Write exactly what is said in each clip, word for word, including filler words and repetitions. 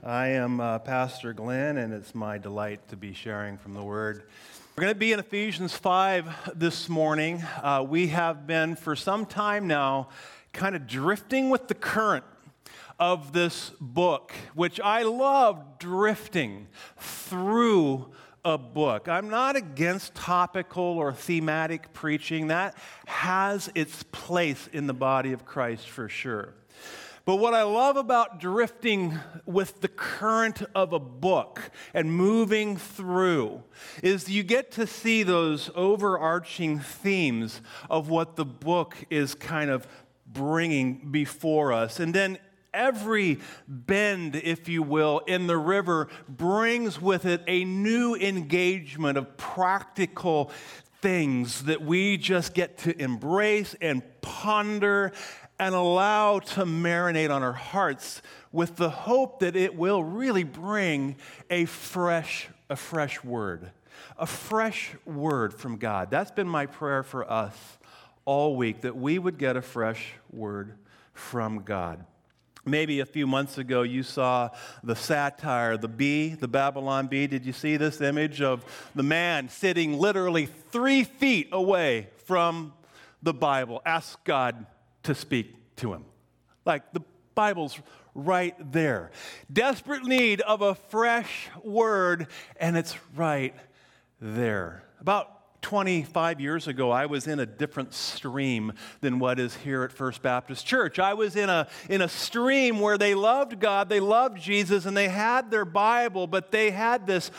I am uh, Pastor Glenn, and it's my delight to be sharing from the Word. We're going to be in Ephesians five this morning. Uh, we have been, for some time now, kind of drifting with the current of this book, which I love drifting through a book. I'm not against topical or thematic preaching. That has its place in the body of Christ for sure. But what I love about drifting with the current of a book and moving through is you get to see those overarching themes of what the book is kind of bringing before us. And then every bend, if you will, in the river brings with it a new engagement of practical things that we just get to embrace and ponder and allow to marinate on our hearts with the hope that it will really bring a fresh, a fresh word, a fresh word from God. That's been my prayer for us all week, that we would get a fresh word from God. Maybe a few months ago, you saw the satire, the bee, the Babylon bee. Did you see this image of the man sitting literally three feet away from the Bible? Ask God to speak to him. Like the Bible's right there. Desperate need of a fresh word, and it's right there. About twenty-five years ago, I was in a different stream than what is here at First Baptist Church. I was in a, in a stream where they loved God, they loved Jesus, and they had their Bible, but they had this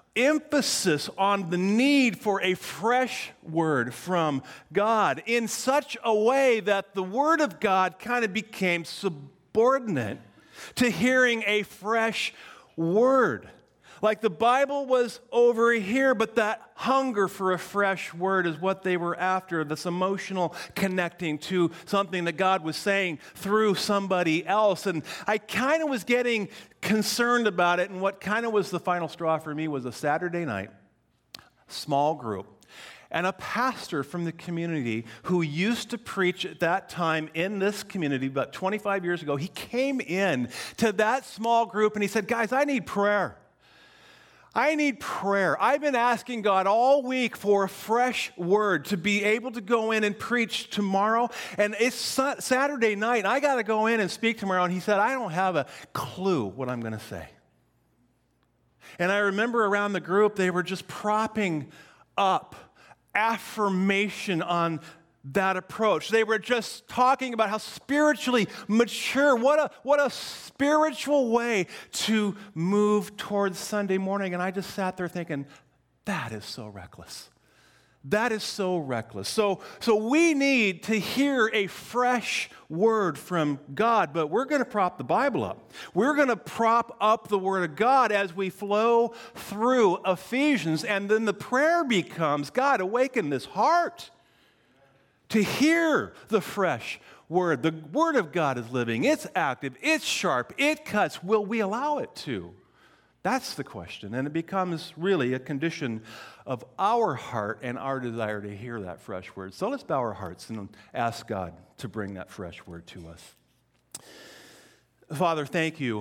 emphasis on the need for a fresh word from God in such a way that the Word of God kind of became subordinate to hearing a fresh word. Like the Bible was over here, but that hunger for a fresh word is what they were after, this emotional connecting to something that God was saying through somebody else. And I kind of was getting concerned about it, and what kind of was the final straw for me was a Saturday night, small group, and a pastor from the community who used to preach at that time in this community about twenty-five years ago. He came in to that small group and he said, "Guys, I need prayer. I need prayer. I've been asking God all week for a fresh word to be able to go in and preach tomorrow. And it's Saturday night, and I got to go in and speak tomorrow." And he said, "I don't have a clue what I'm going to say." And I remember around the group, they were just propping up affirmation on that approach. They were just talking about how spiritually mature, what a what a spiritual way to move towards Sunday morning. And I just sat there thinking, that is so reckless. That is so reckless. So, so we need to hear a fresh word from God, but we're going to prop the Bible up. We're going to prop up the Word of God as we flow through Ephesians, and then the prayer becomes, God, awaken this heart to hear the fresh word. The Word of God is living. It's active. It's sharp. It cuts. Will we allow it to? That's the question. And it becomes really a condition of our heart and our desire to hear that fresh word. So let's bow our hearts and ask God to bring that fresh word to us. Father, thank you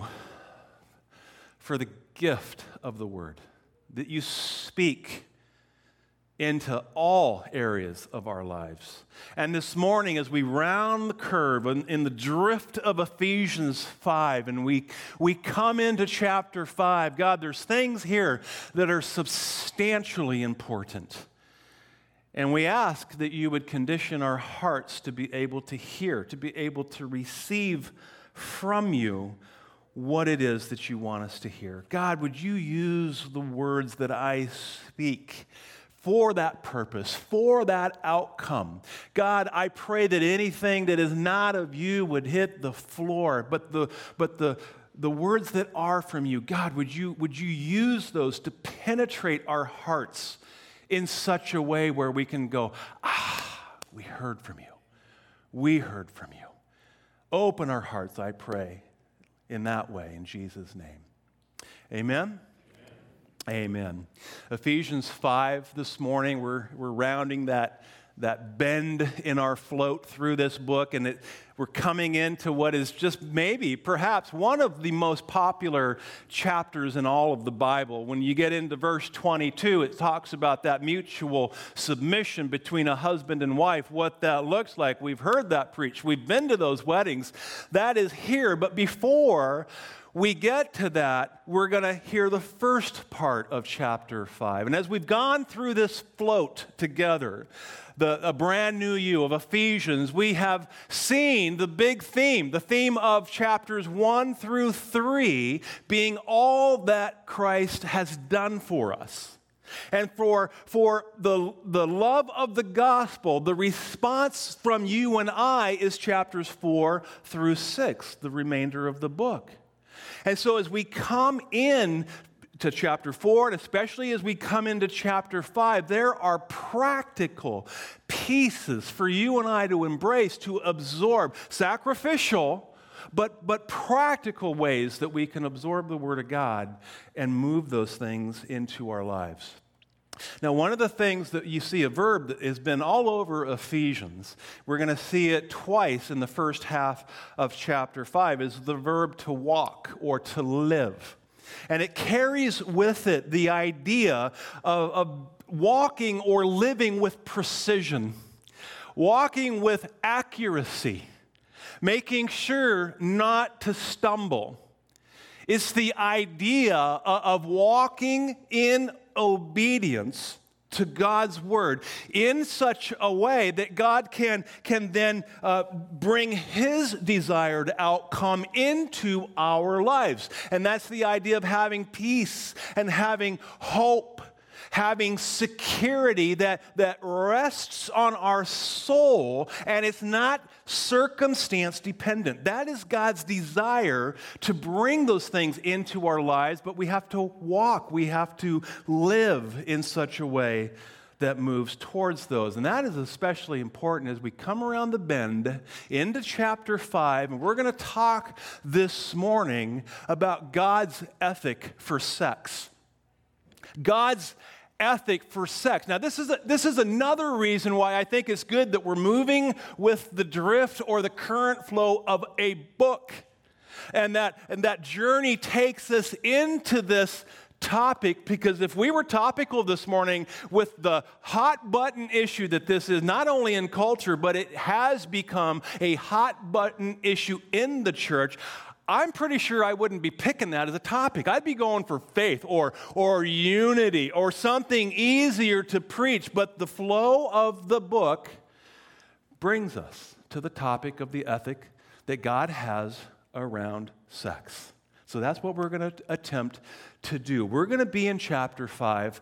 for the gift of the Word, that you speak into all areas of our lives. And this morning, as we round the curve in, in the drift of Ephesians five, and we, we come into chapter five, God, there's things here that are substantially important. And we ask that you would condition our hearts to be able to hear, to be able to receive from you what it is that you want us to hear. God, would you use the words that I speak for that purpose, for that outcome. God, I pray that anything that is not of you would hit the floor, but the but the the words that are from you, God, would you would you use those to penetrate our hearts in such a way where we can go, ah, we heard from you. We heard from you. Open our hearts, I pray, in that way, in Jesus' name. Amen. Amen. Ephesians five this morning, we're, we're rounding that, that bend in our float through this book, and it, we're coming into what is just maybe, perhaps, one of the most popular chapters in all of the Bible. When you get into verse twenty-two, it talks about that mutual submission between a husband and wife, what that looks like. We've heard that preached. We've been to those weddings. That is here. But before we get to that, we're going to hear the first part of chapter five. And as we've gone through this float together, the a brand new you of Ephesians, we have seen the big theme, the theme of chapters one through three being all that Christ has done for us. And for, for the, the love of the gospel, the response from you and I is chapters four through six, the remainder of the book. And so as we come in to chapter four, and especially as we come into chapter five, there are practical pieces for you and I to embrace, to absorb, sacrificial, but, but practical ways that we can absorb the Word of God and move those things into our lives. Now, one of the things that you see, a verb that has been all over Ephesians, we're going to see it twice in the first half of chapter five, is the verb to walk or to live. And it carries with it the idea of, of walking or living with precision, walking with accuracy, making sure not to stumble. It's the idea of walking in obedience to God's word in such a way that God can, can then uh, bring his desired outcome into our lives. And that's the idea of having peace and having hope, having security that, that rests on our soul, and it's not circumstance dependent. That is God's desire to bring those things into our lives, but we have to walk, we have to live in such a way that moves towards those. And that is especially important as we come around the bend into chapter five, and we're going to talk this morning about God's ethic for sex. God's ethic for sex. Now, this is a, this is another reason why I think it's good that we're moving with the drift or the current flow of a book, and that and that journey takes us into this topic, because if we were topical this morning with the hot button issue that this is not only in culture, but it has become a hot button issue in the church, I'm pretty sure I wouldn't be picking that as a topic. I'd be going for faith or, or unity or something easier to preach. But the flow of the book brings us to the topic of the ethic that God has around sex. So that's what we're going to attempt to do. We're going to be in chapter five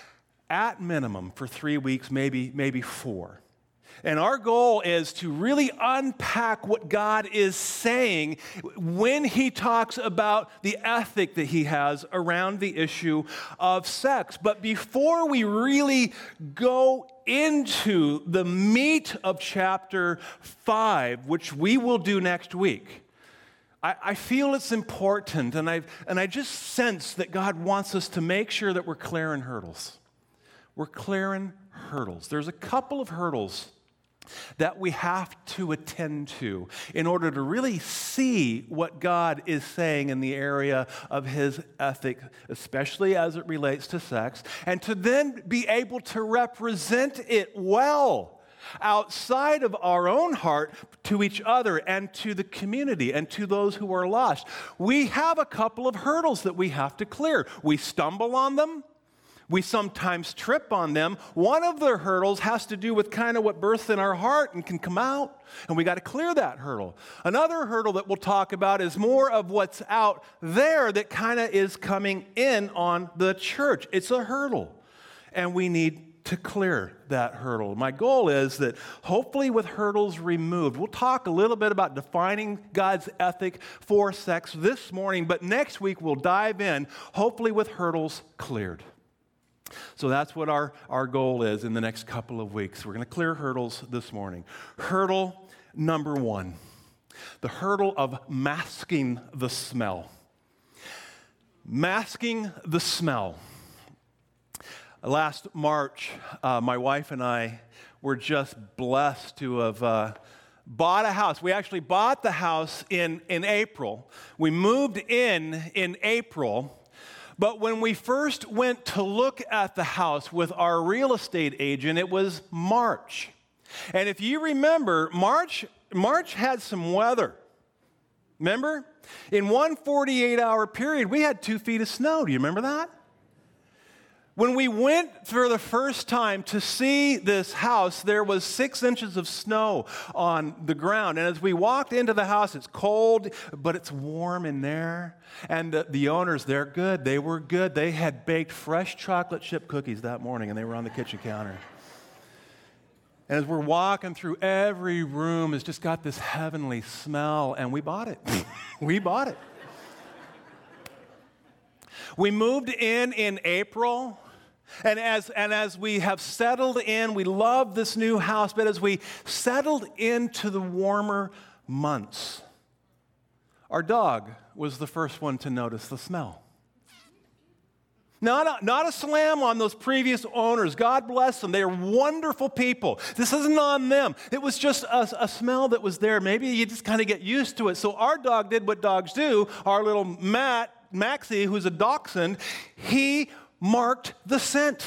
at minimum for three weeks, maybe, maybe four. And our goal is to really unpack what God is saying when he talks about the ethic that he has around the issue of sex. But before we really go into the meat of chapter five, which we will do next week, I, I feel it's important, and, I've, and I just sense that God wants us to make sure that we're clearing hurdles. We're clearing hurdles. There's a couple of hurdles that we have to attend to in order to really see what God is saying in the area of his ethic, especially as it relates to sex, and to then be able to represent it well outside of our own heart to each other and to the community and to those who are lost. We have a couple of hurdles that we have to clear. We stumble on them. We sometimes trip on them. One of the hurdles has to do with kind of what births in our heart and can come out, and we got to clear that hurdle. Another hurdle that we'll talk about is more of what's out there that kind of is coming in on the church. It's a hurdle, and we need to clear that hurdle. My goal is that hopefully with hurdles removed, we'll talk a little bit about defining God's ethic for sex this morning, but next week we'll dive in, hopefully with hurdles cleared. So that's what our, our goal is in the next couple of weeks. We're going to clear hurdles this morning. Hurdle number one, the hurdle of masking the smell. Masking the smell. Last March, uh, my wife and I were just blessed to have uh, bought a house. We actually bought the house in, in April. We moved in in April, but when we first went to look at the house with our real estate agent, it was March. And if you remember, March, March had some weather. Remember? In one forty-eight hour period, we had two feet of snow. Do you remember that? When we went for the first time to see this house, there was six inches of snow on the ground. And as we walked into the house, it's cold, but it's warm in there. And the, the owners, they're good. They were good. They had baked fresh chocolate chip cookies that morning, and they were on the kitchen counter. And as we're walking through, every room has just got this heavenly smell, and we bought it. we bought it. We moved in in April. And as, and as we have settled in, we love this new house, but as we settled into the warmer months, our dog was the first one to notice the smell. Not a, not a slam on those previous owners. God bless them. They are wonderful people. This isn't on them. It was just a, a smell that was there. Maybe you just kind of get used to it. So our dog did what dogs do. Our little Matt, Maxie, who's a dachshund, he marked the scent.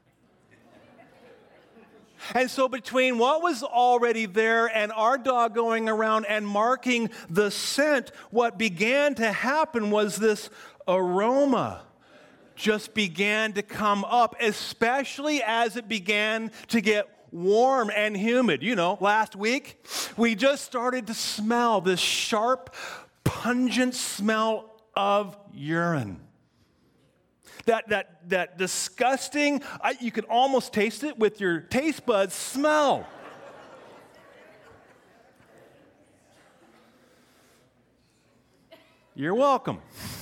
And so between what was already there and our dog going around and marking the scent, what began to happen was this aroma just began to come up, especially as it began to get warm and humid. You know, last week, we just started to smell this sharp, pungent smell of urine. That, that, that disgusting, I, you can almost taste it with your taste buds, smell. You're welcome.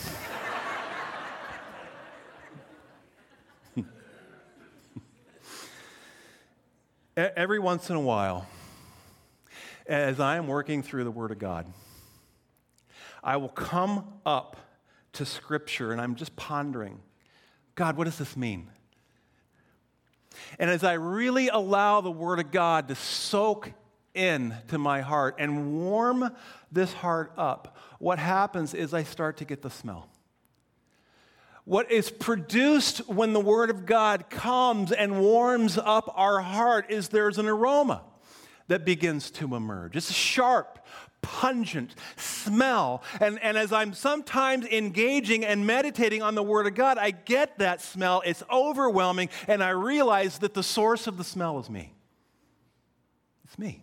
Every once in a while, as I am working through the Word of God, I will come up to Scripture and I'm just pondering, God, what does this mean? And as I really allow the Word of God to soak in to my heart and warm this heart up, what happens is I start to get the smell. What is produced when the Word of God comes and warms up our heart is there's an aroma that begins to emerge. It's a sharp, pungent smell. And, and as I'm sometimes engaging and meditating on the Word of God, I get that smell. It's overwhelming, and I realize that the source of the smell is me. It's me.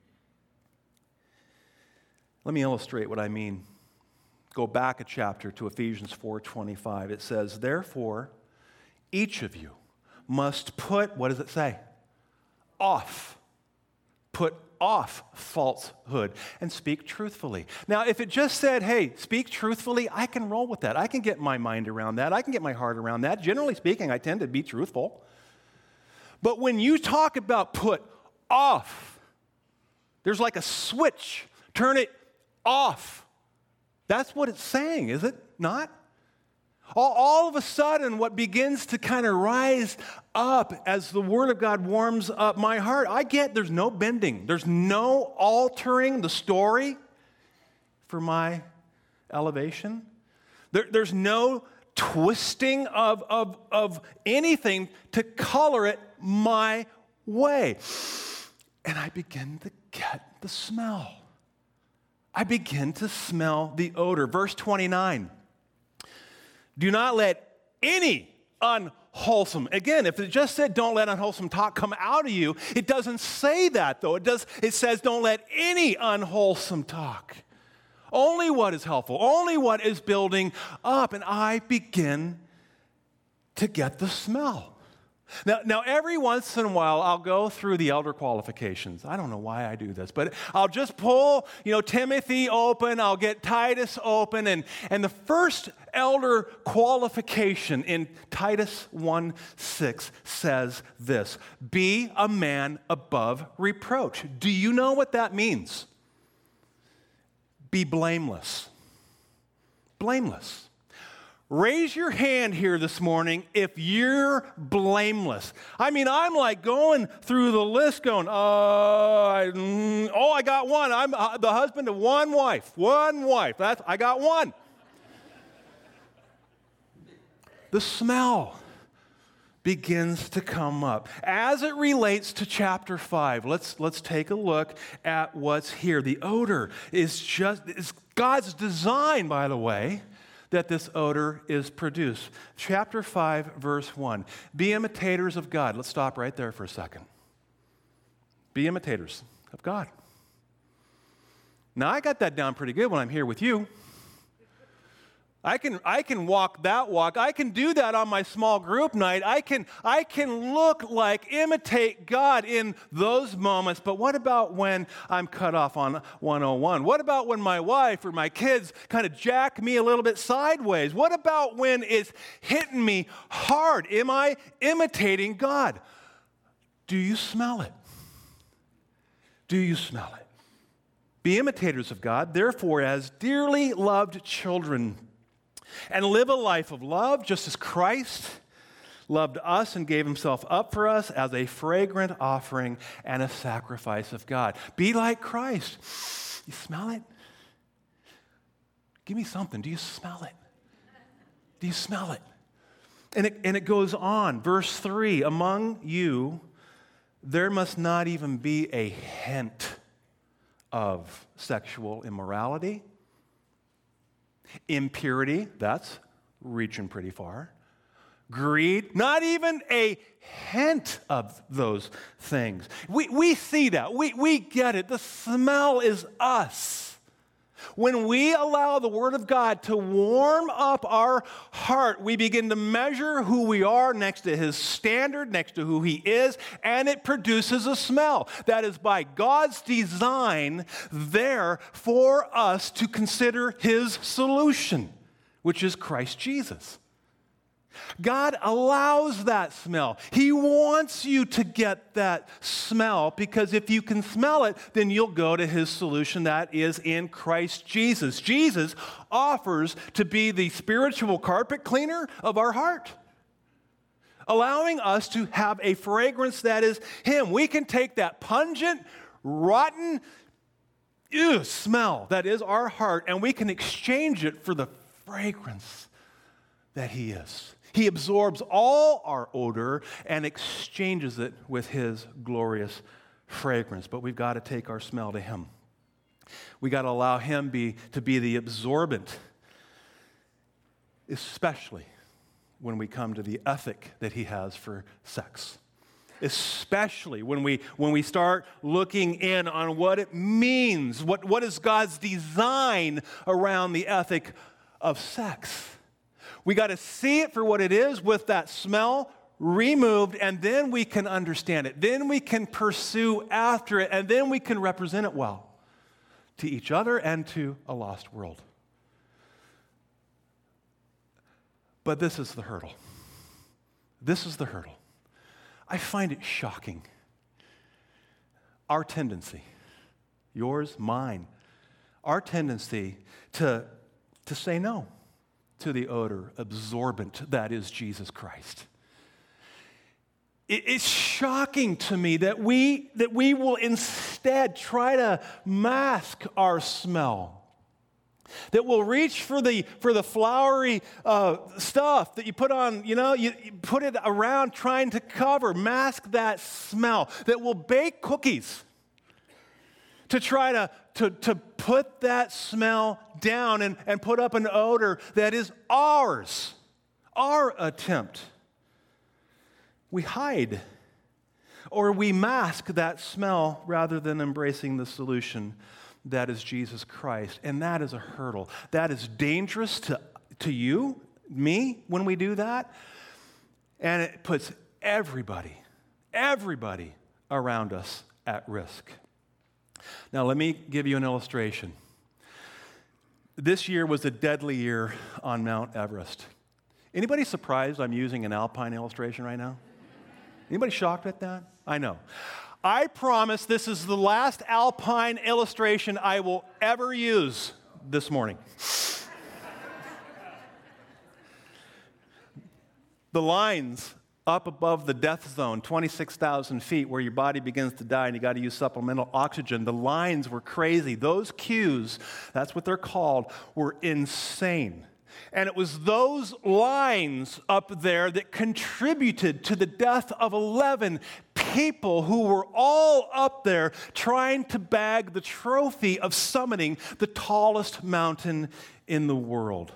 Let me illustrate what I mean. Go back a chapter to Ephesians four twenty-five. It says, therefore, each of you must put, what does it say? Off. Put off falsehood and speak truthfully. Now, if it just said, hey, speak truthfully, I can roll with that. I can get my mind around that. I can get my heart around that. Generally speaking, I tend to be truthful. But when you talk about put off, there's like a switch. Turn it off. That's what it's saying, is it not? All, all of a sudden, what begins to kind of rise up as the Word of God warms up my heart, I get there's no bending. There's no altering the story for my elevation. There, there's no twisting of, of, of anything to color it my way. And I begin to get the smell. I begin to smell the odor. Verse twenty-nine. Do not let any unwholesome, again, if it just said don't let unwholesome talk come out of you, it doesn't say that though. It does. It says don't let any unwholesome talk. Only what is helpful, only what is building up. And I begin to get the smell. Now, now, every once in a while, I'll go through the elder qualifications. I don't know why I do this, but I'll just pull, you know, Timothy open. I'll get Titus open. And, and the first elder qualification in Titus one six says this, be a man above reproach. Do you know what that means? Be blameless. Blameless. Raise your hand here this morning if you're blameless. I mean, I'm like going through the list going, uh, I, mm, oh, I got one. I'm uh, the husband of one wife. One wife. That's, I got one. The smell begins to come up. As it relates to chapter five, let's, let's take a look at what's here. The odor is just, it's God's design, by the way, that this odor is produced. Chapter five, verse one. Be imitators of God. Let's stop right there for a second. Be imitators of God. Now, I got that down pretty good when I'm here with you. I can, I can walk that walk. I can do that on my small group night. I can, I can look like, imitate God in those moments. But what about when I'm cut off on one oh one? What about when my wife or my kids kind of jack me a little bit sideways? What about when it's hitting me hard? Am I imitating God? Do you smell it? Do you smell it? Be imitators of God, therefore, as dearly loved children, and live a life of love, just as Christ loved us and gave himself up for us as a fragrant offering and a sacrifice of God. Be like Christ. You smell it? Give me something. Do you smell it? Do you smell it? And it, and it goes on. Verse three, among you, there must not even be a hint of sexual immorality, impurity, that's reaching pretty far. Greed, not even a hint of those things. We, we see that. We, we get it. The smell is us. When we allow the Word of God to warm up our heart, we begin to measure who we are next to His standard, next to who He is, and it produces a smell that is by God's design there for us to consider His solution, which is Christ Jesus. God allows that smell. He wants you to get that smell because if you can smell it, then you'll go to His solution that is in Christ Jesus. Jesus offers to be the spiritual carpet cleaner of our heart, allowing us to have a fragrance that is Him. We can take that pungent, rotten ew, smell that is our heart and we can exchange it for the fragrance that He is. He absorbs all our odor and exchanges it with His glorious fragrance. But we've got to take our smell to Him. We got to allow Him be, to be the absorbent, especially when we come to the ethic that He has for sex. Especially when we, when we start looking in on what it means, what, what is God's design around the ethic of sex. We got to see it for what it is with that smell removed, and then we can understand it. Then we can pursue after it, and then we can represent it well to each other and to a lost world. But this is the hurdle. This is the hurdle. I find it shocking. Our tendency, yours, mine, our tendency to, to say no to the odor absorbent that is Jesus Christ. It, it's shocking to me that we, that we will instead try to mask our smell. That we'll reach for the, for the flowery uh, stuff that you put on, you know, you, you put it around trying to cover, mask that smell. That we'll bake cookies to try to, to, to put that smell down and, and put up an odor that is ours, our attempt. We hide or we mask that smell rather than embracing the solution that is Jesus Christ. And that is a hurdle. That is dangerous to, to you, me, when we do that. And it puts everybody, everybody around us at risk. Now, let me give you an illustration. This year was a deadly year on Mount Everest. Anybody surprised I'm using an alpine illustration right now? Anybody shocked at that? I know. I promise this is the last alpine illustration I will ever use this morning. The lines up above the death zone, twenty-six thousand feet, where your body begins to die and you got to use supplemental oxygen, the lines were crazy. Those queues, that's what they're called, were insane. And it was those lines up there that contributed to the death of eleven people who were all up there trying to bag the trophy of summiting the tallest mountain in the world.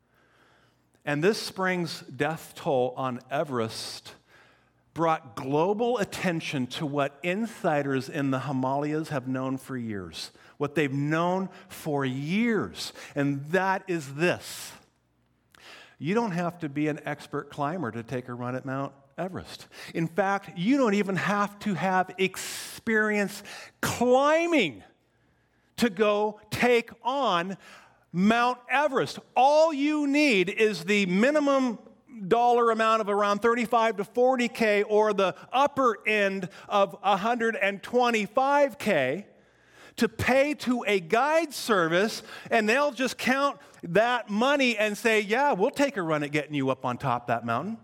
And this spring's death toll on Everest brought global attention to what insiders in the Himalayas have known for years, what they've known for years, and that is this. You don't have to be an expert climber to take a run at Mount Everest. In fact, you don't even have to have experience climbing to go take on Mount Everest. All you need is the minimum dollar amount of around thirty-five to forty K or the upper end of one hundred twenty-five K to pay to a guide service, and they'll just count that money and say, yeah, we'll take a run at getting you up on top of that mountain.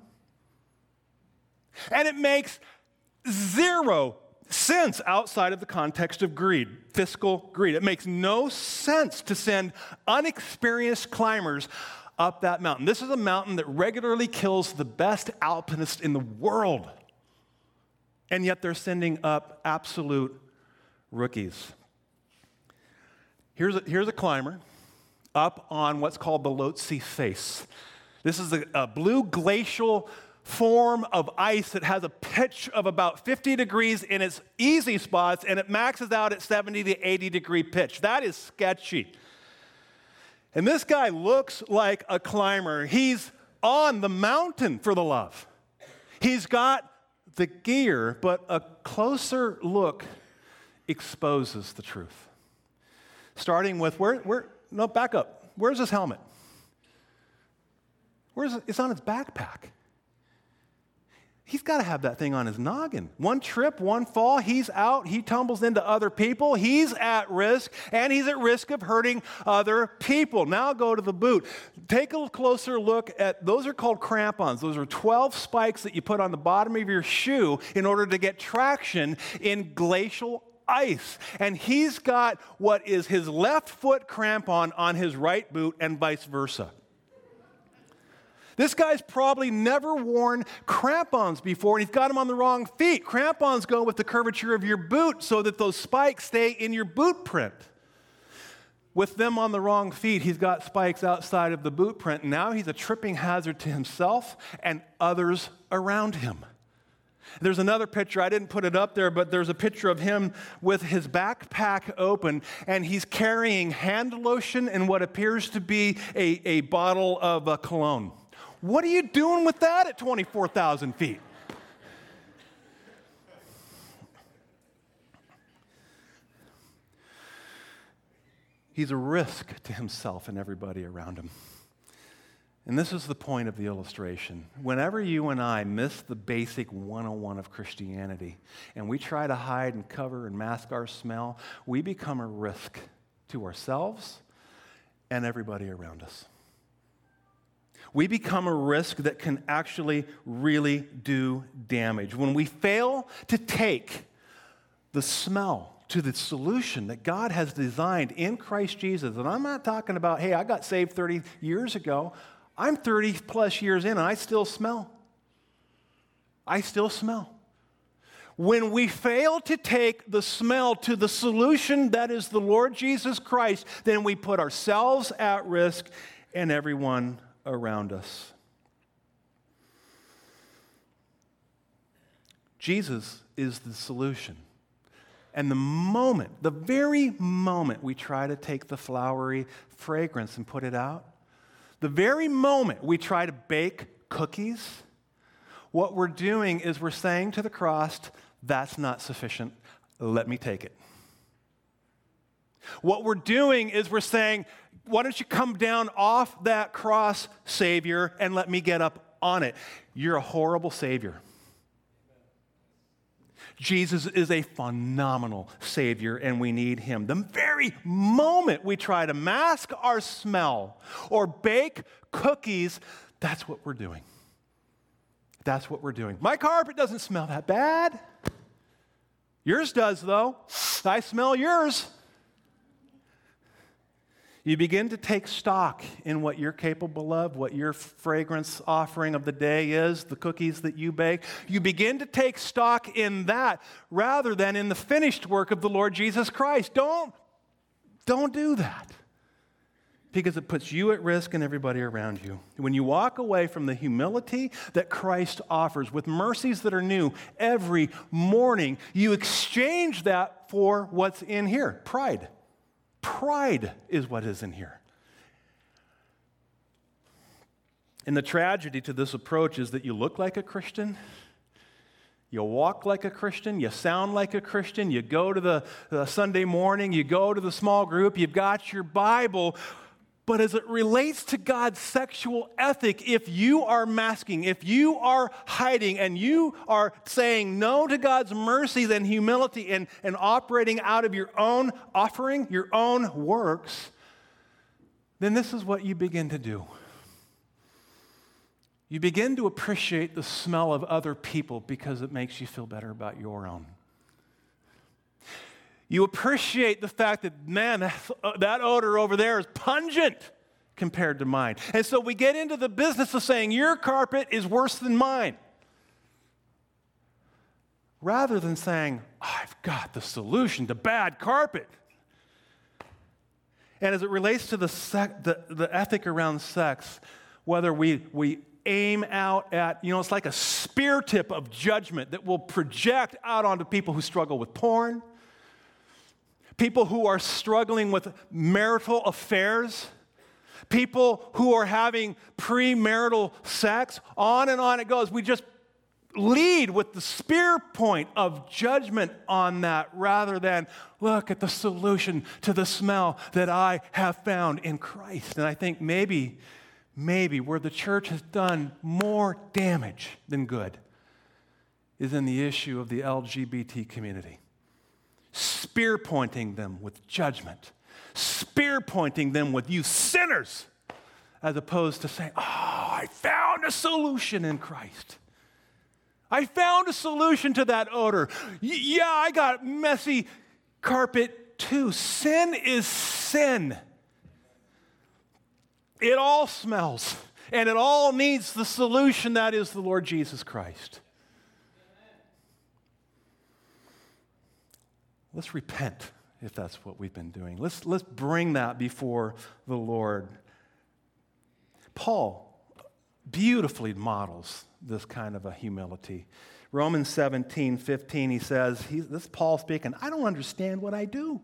And it makes zero sense outside of the context of greed, fiscal greed. It makes no sense to send unexperienced climbers up that mountain. This is a mountain that regularly kills the best alpinists in the world. And yet they're sending up absolute rookies. Here's a, here's a climber up on what's called the Lhotse Face. This is a, a blue glacial form of ice that has a pitch of about fifty degrees in its easy spots, and it maxes out at seventy to eighty degree pitch. That is sketchy. And this guy looks like a climber. He's on the mountain for the love. He's got the gear, but a closer look exposes the truth. Starting with, where, where, no, back up. Where's his helmet? Where's it? It's on his backpack. He's got to have that thing on his noggin. One trip, one fall, he's out, he tumbles into other people, he's at risk, and he's at risk of hurting other people. Now go to the boot. Take a closer look at, those are called crampons. Those are twelve spikes that you put on the bottom of your shoe in order to get traction in glacial ice. And he's got what is his left foot crampon on his right boot and vice versa. This guy's probably never worn crampons before, and he's got them on the wrong feet. Crampons go with the curvature of your boot so that those spikes stay in your boot print. With them on the wrong feet, he's got spikes outside of the boot print, and now he's a tripping hazard to himself and others around him. There's another picture, I didn't put it up there, but there's a picture of him with his backpack open, and he's carrying hand lotion and what appears to be a, a bottle of uh, cologne. What are you doing with that at twenty-four thousand feet? He's a risk to himself and everybody around him. And this is the point of the illustration. Whenever you and I miss the basic one oh one of Christianity and we try to hide and cover and mask our smell, we become a risk to ourselves and everybody around us. We become a risk that can actually really do damage. When we fail to take the smell to the solution that God has designed in Christ Jesus, and I'm not talking about, hey, I got saved thirty years ago. I'm thirty plus years in and I still smell. I still smell. When we fail to take the smell to the solution that is the Lord Jesus Christ, then we put ourselves at risk and everyone around us. Jesus is the solution. And the moment, the very moment we try to take the flowery fragrance and put it out, the very moment we try to bake cookies, what we're doing is we're saying to the cross, that's not sufficient, let me take it. What we're doing is we're saying, why don't you come down off that cross, Savior, and let me get up on it? You're a horrible Savior. Jesus is a phenomenal Savior, and we need Him. The very moment we try to mask our smell or bake cookies, that's what we're doing. that's what we're doing. My carpet doesn't smell that bad. Yours does, though. I smell yours. You begin to take stock in what you're capable of, what your fragrance offering of the day is, the cookies that you bake. You begin to take stock in that rather than in the finished work of the Lord Jesus Christ. Don't, don't do that, because it puts you at risk and everybody around you. When you walk away from the humility that Christ offers with mercies that are new every morning, you exchange that for what's in here, pride. Pride is what is in here. And the tragedy to this approach is that you look like a Christian, you walk like a Christian, you sound like a Christian, you go to the, the Sunday morning, you go to the small group, you've got your Bible, but as it relates to God's sexual ethic, if you are masking, if you are hiding, and you are saying no to God's mercies and humility and, and operating out of your own offering, your own works, then this is what you begin to do. You begin to appreciate the smell of other people because it makes you feel better about your own. You appreciate the fact that, man, that, that odor over there is pungent compared to mine. And so we get into the business of saying, your carpet is worse than mine. Rather than saying, I've got the solution to bad carpet. And as it relates to the, sec, the, the ethic around sex, whether we, we aim out at, you know, it's like a spear tip of judgment that will project out onto people who struggle with porn, people who are struggling with marital affairs, people who are having premarital sex, on and on it goes. We just lead with the spear point of judgment on that rather than look at the solution to the smell that I have found in Christ. And I think maybe, maybe where the church has done more damage than good is in the issue of the L G B T community. Spear pointing them with judgment, spear pointing them with you sinners, as opposed to saying, oh, I found a solution in Christ. I found a solution to that odor. Y- yeah, I got messy carpet too. Sin is sin. It all smells, and it all needs the solution that is the Lord Jesus Christ. Let's repent if that's what we've been doing. Let's, let's bring that before the Lord. Paul beautifully models this kind of a humility. Romans seventeen fifteen, he says, he, this is Paul speaking, I don't understand what I do.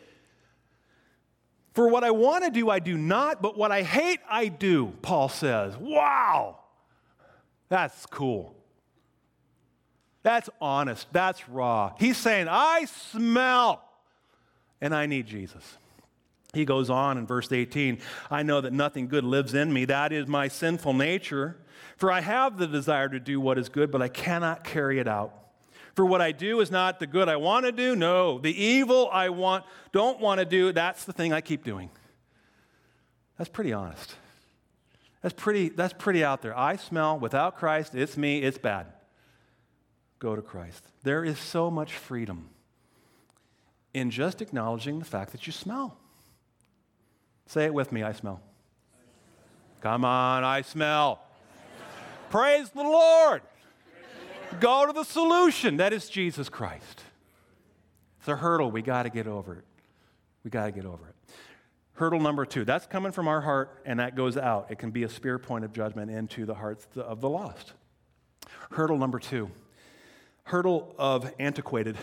For what I want to do, I do not, but what I hate, I do, Paul says. Wow, that's cool. That's honest. That's raw. He's saying, I smell, and I need Jesus. He goes on in verse eighteen, I know that nothing good lives in me. That is my sinful nature. For I have the desire to do what is good, but I cannot carry it out. For what I do is not the good I want to do. No, the evil I want, don't want to do, that's the thing I keep doing. That's pretty honest. That's pretty, that's pretty out there. I smell, without Christ, it's me, it's bad. Go to Christ. There is so much freedom in just acknowledging the fact that you smell. Say it with me, I smell. Come on, I smell. Praise the Lord. Go to the solution. That is Jesus Christ. It's a hurdle. We got to get over it. We got to get over it. Hurdle number two. That's coming from our heart, and that goes out. It can be a spear point of judgment into the hearts of the lost. Hurdle number two. Hurdle of antiquated.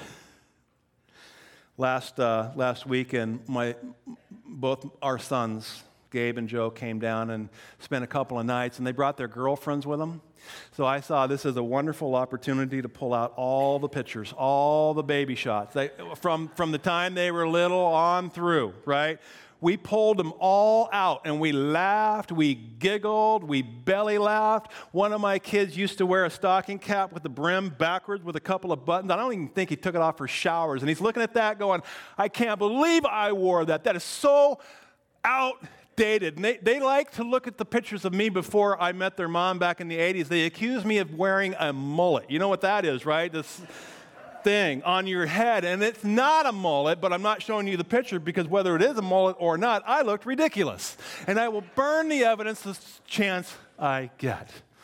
Last uh, last weekend, my both our sons, Gabe and Joe, came down and spent a couple of nights, and they brought their girlfriends with them. So I saw this as a wonderful opportunity to pull out all the pictures, all the baby shots, they, from, from the time they were little on through, right? We pulled them all out, and we laughed, we giggled, we belly laughed. One of my kids used to wear a stocking cap with the brim backwards with a couple of buttons. I don't even think he took it off for showers, and he's looking at that going, I can't believe I wore that. That is so outdated. outdated. And they, they like to look at the pictures of me before I met their mom back in the eighties. They accuse me of wearing a mullet. You know what that is, right? This thing on your head. And it's not a mullet, but I'm not showing you the picture because whether it is a mullet or not, I looked ridiculous. And I will burn the evidence the chance I get.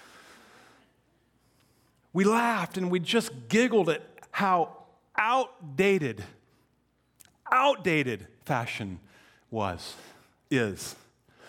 We laughed and we just giggled at how outdated, outdated fashion was, is.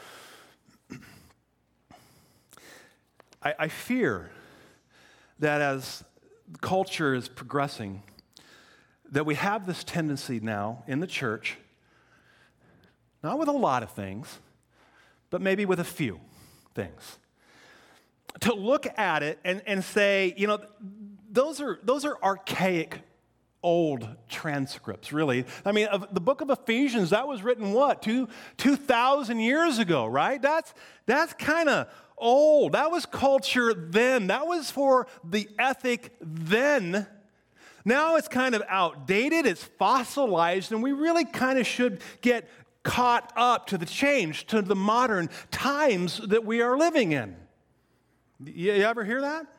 I, I fear that as culture is progressing, that we have this tendency now in the church, not with a lot of things, but maybe with a few things, to look at it and, and say, you know, those are those are archaic old transcripts, really. I mean, of the book of Ephesians, that was written what, two, 2,000 years ago, right? That's, that's kind of old. That was culture then. That was for the ethic then. Now it's kind of outdated, it's fossilized, and we really kind of should get caught up to the change, to the modern times that we are living in. You ever hear that?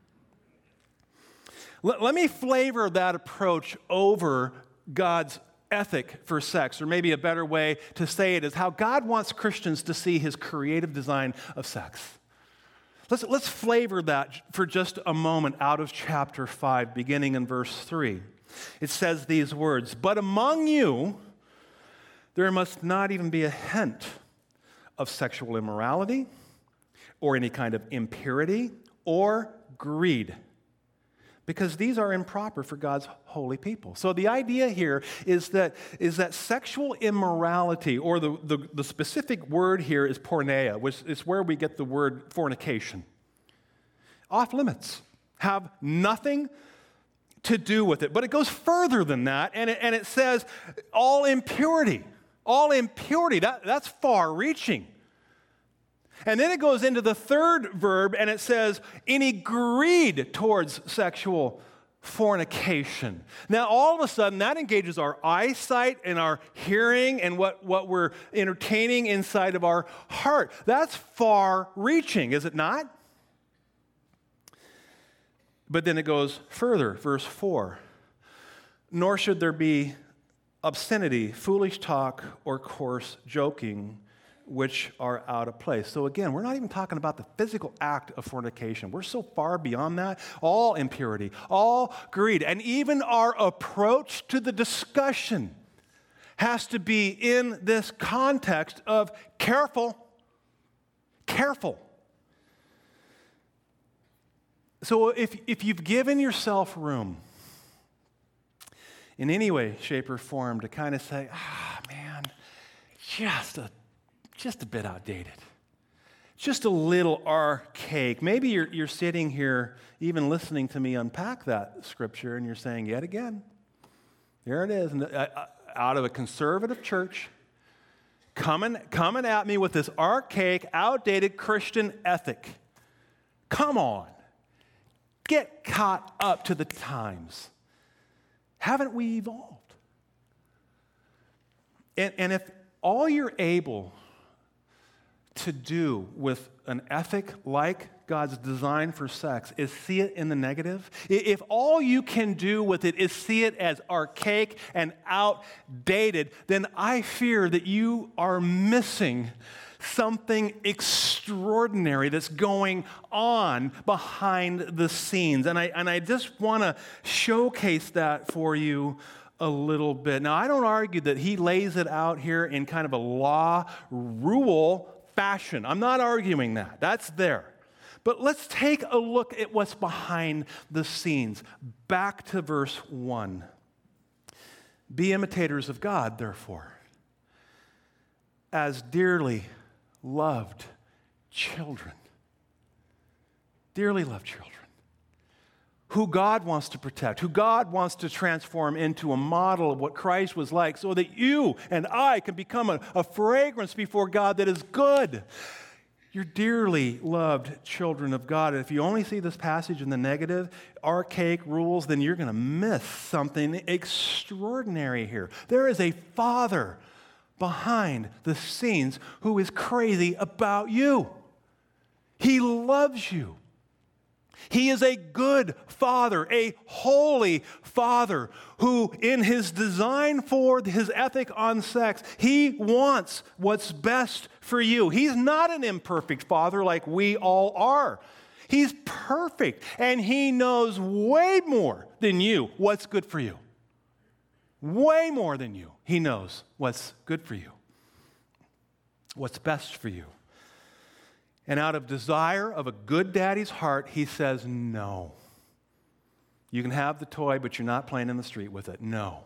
Let me flavor that approach over God's ethic for sex, or maybe a better way to say it is how God wants Christians to see his creative design of sex. Let's, let's flavor that for just a moment out of chapter five, beginning in verse three. It says these words, "But among you there must not even be a hint of sexual immorality or any kind of impurity or greed, because these are improper for God's holy people." So the idea here is that, is that sexual immorality, or the, the, the specific word here is porneia, which is where we get the word fornication. Off limits. Have nothing to do with it. But it goes further than that, and it, and it says all impurity. All impurity, that, that's far-reaching. And then it goes into the third verb, and it says, any greed towards sexual fornication. Now, all of a sudden, that engages our eyesight and our hearing and what, what we're entertaining inside of our heart. That's far-reaching, is it not? But then it goes further, verse four. "Nor should there be obscenity, foolish talk, or coarse joking, which are out of place." So again, we're not even talking about the physical act of fornication. We're so far beyond that. All impurity, all greed, and even our approach to the discussion has to be in this context of careful, careful. So if, if you've given yourself room in any way, shape, or form to kind of say, ah, man, just a just a bit outdated, just a little archaic. Maybe you're, you're sitting here even listening to me unpack that scripture, and you're saying, yet again, there it is, and, uh, out of a conservative church, coming, coming at me with this archaic, outdated Christian ethic. Come on. Get caught up to the times. Haven't we evolved? And, and if all you're able to do with an ethic like God's design for sex is see it in the negative, if all you can do with it is see it as archaic and outdated, then I fear that you are missing something extraordinary that's going on behind the scenes. And I, and I just want to showcase that for you a little bit. Now, I don't argue that he lays it out here in kind of a law, rule fashion. I'm not arguing that. That's there. But let's take a look at what's behind the scenes. Back to verse one. "Be imitators of God, therefore, as dearly loved children." Dearly loved children. Who God wants to protect, who God wants to transform into a model of what Christ was like, so that you and I can become a, a fragrance before God that is good. You're dearly loved children of God. And if you only see this passage in the negative, archaic rules, then you're going to miss something extraordinary here. There is a Father behind the scenes who is crazy about you. He loves you. He is a good father, a holy father who, in his design for his ethic on sex, he wants what's best for you. He's not an imperfect father like we all are. He's perfect, and he knows way more than you what's good for you. Way more than you. He knows what's good for you, what's best for you. And out of desire of a good daddy's heart, he says, no. You can have the toy, but you're not playing in the street with it. No.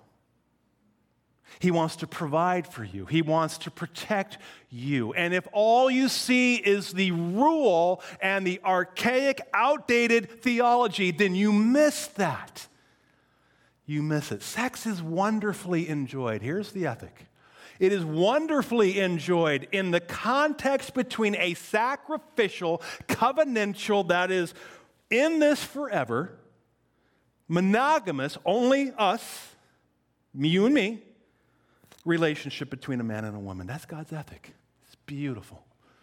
He wants to provide for you. He wants to protect you. And if all you see is the rule and the archaic, outdated theology, then you miss that. You miss it. Sex is wonderfully enjoyed. Here's the ethic. It is wonderfully enjoyed in the context between a sacrificial, covenantal, that is, in this forever, monogamous, only us, you and me, relationship between a man and a woman. That's God's ethic. It's beautiful.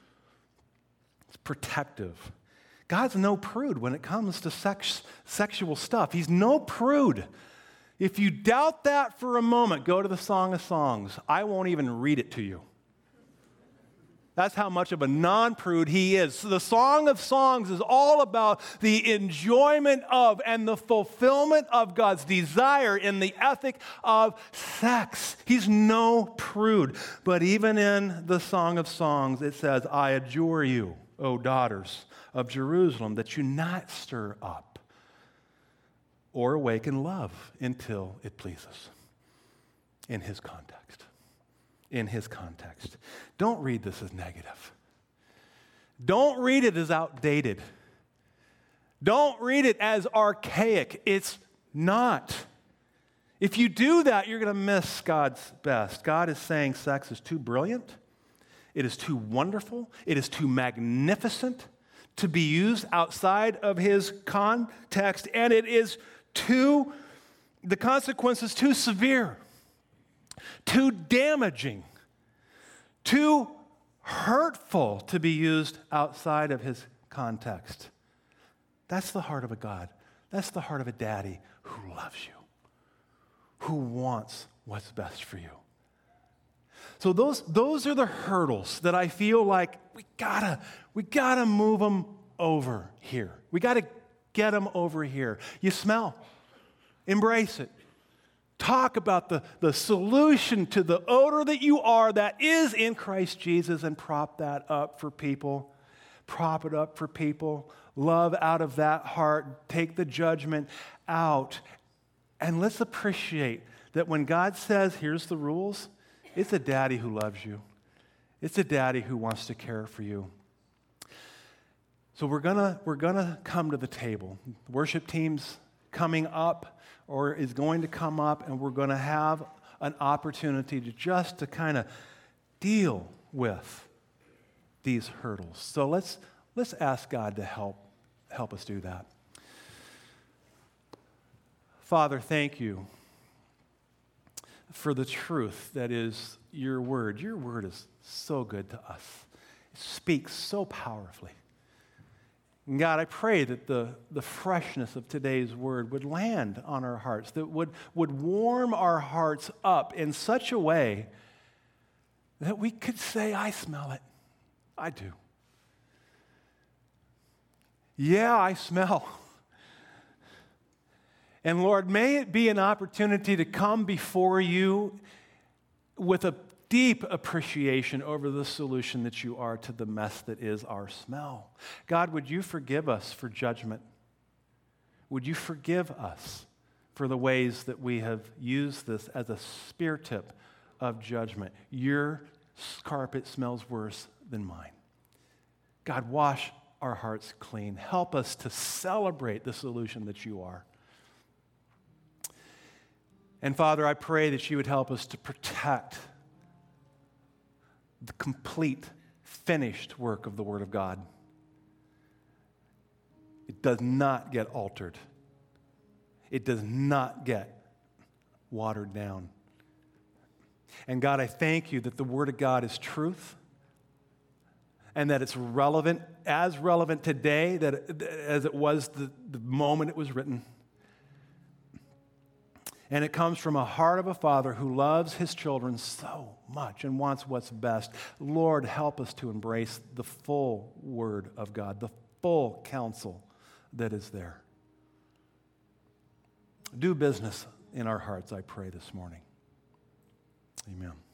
It's protective. God's no prude when it comes to sex, sexual stuff. He's no prude. If you doubt that for a moment, go to the Song of Songs. I won't even read it to you. That's how much of a non-prude he is. So the Song of Songs is all about the enjoyment of and the fulfillment of God's desire in the ethic of sex. He's no prude. But even in the Song of Songs, it says, I adjure you, O daughters of Jerusalem, that you not stir up or awaken love until it pleases. In his context. In his context. Don't read this as negative. Don't read it as outdated. Don't read it as archaic. It's not. If you do that, you're going to miss God's best. God is saying sex is too brilliant. It is too wonderful. It is too magnificent to be used outside of his context. And it is too, the consequence is too severe, too damaging, too hurtful to be used outside of his context. That's the heart of a God. That's the heart of a daddy who loves you, who wants what's best for you. So those, those are the hurdles that I feel like we gotta, we gotta move them over here. We gotta get them over here. You smell. Embrace it. Talk about the, the solution to the odor that you are that is in Christ Jesus and prop that up for people. Prop it up for people. Love out of that heart. Take the judgment out. And let's appreciate that when God says, here's the rules, it's a daddy who loves you. It's a daddy who wants to care for you. So we're gonna we're gonna come to the table. The worship team's coming up or is going to come up, and we're going to have an opportunity to just to kind of deal with these hurdles. So let's let's ask God to help help us do that. Father, thank you for the truth that is your word. Your word is so good to us. It speaks so powerfully. And God, I pray that the, the freshness of today's word would land on our hearts, that would, would warm our hearts up in such a way that we could say, I smell it. I do. Yeah, I smell. And Lord, may it be an opportunity to come before you with a deep appreciation over the solution that you are to the mess that is our smell. God, would you forgive us for judgment? Would you forgive us for the ways that we have used this as a spear tip of judgment? Your carpet smells worse than mine. God, wash our hearts clean. Help us to celebrate the solution that you are. And Father, I pray that you would help us to protect the complete, finished work of the Word of God. It does not get altered. It does not get watered down. And God, I thank you that the Word of God is truth and that it's relevant, as relevant today that, as it was the, the moment it was written. And it comes from a heart of a father who loves his children so much and wants what's best. Lord, help us to embrace the full Word of God, the full counsel that is there. Do business in our hearts, I pray this morning. Amen.